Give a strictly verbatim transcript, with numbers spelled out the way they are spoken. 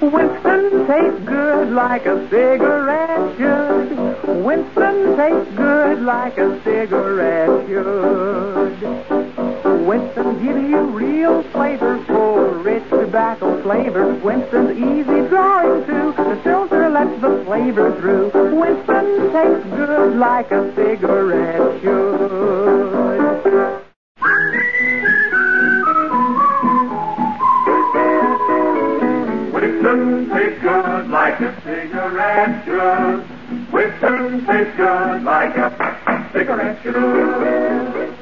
Winston tastes good like a cigarette should. Winston tastes good like a cigarette should. Winston gives you real flavorful, rich tobacco flavor. Winston's easy drawing too. The filter lets the flavor through. Winston tastes good like a cigarette should. Winston tastes good like a cigarette should. Winston tastes good like a cigarette should.